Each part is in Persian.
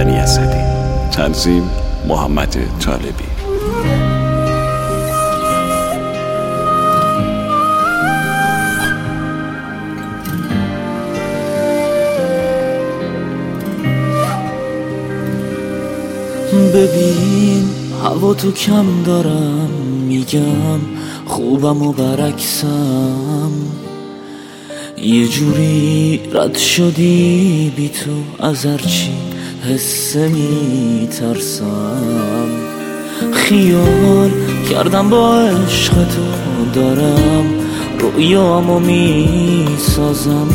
بنی اسدی. تنظیم محمد طالبی. ببین هوا تو کم دارم، میگم خوبم و برعکسم، یه جوری رد شدی بی تو، از هرچی حسه میترسم. خیال کردم با عشق تو دارم رویامو میسازم،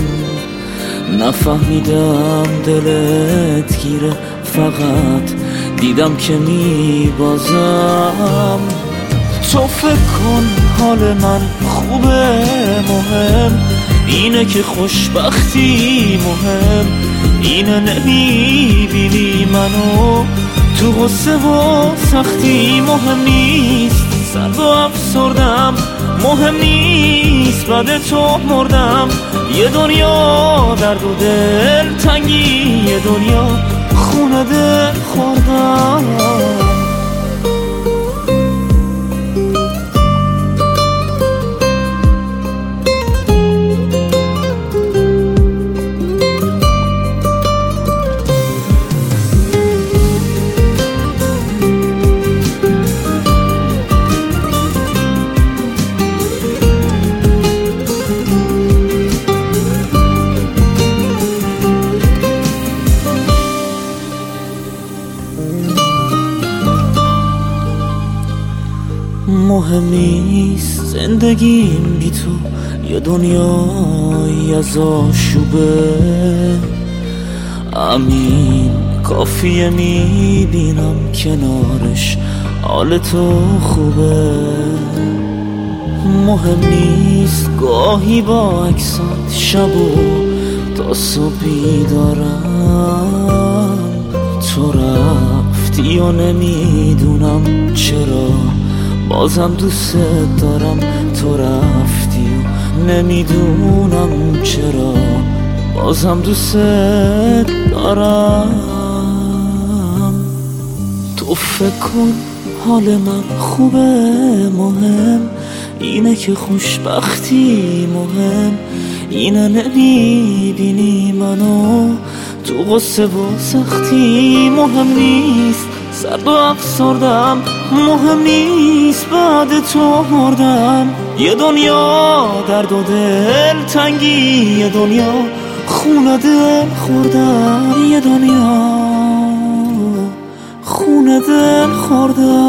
نفهمیدم دلت گیره، فقط دیدم که میبازم. تو فکر کن حال من خوبه، مهم اینه که خوشبختی مهم اینه، نمیبینی منو تو غصه و سختی. مهم نیست سرد و افسردم، مهم نیست بعد تو مردم. یه دنیا درد و دل تنگی، یه دنیا خونه دل خوردم. مهم نیست زندگیم بی تو، یه دنیای از آشوبه. امین کافیه میبینم کنارش حال تو خوبه. مهم نیست گاهی با عکسات شب و تا صبحی دارم. تو رفتی و نمیدونم چرا بازم دوست دارم. تو رفتی و نمیدونم چرا بازم دوست دارم. تو فکر کن حال من خوبه، مهم اینه که خوشبختی مهم اینه، نمیبینی منو تو غصه و سختی. مهم نیست سرد و افسردم، مهم نیست بعد تو مردم. یه دنیا درد و دل تنگی، یه دنیا خونه دل خوردم. یه دنیا خونه دل خوردم.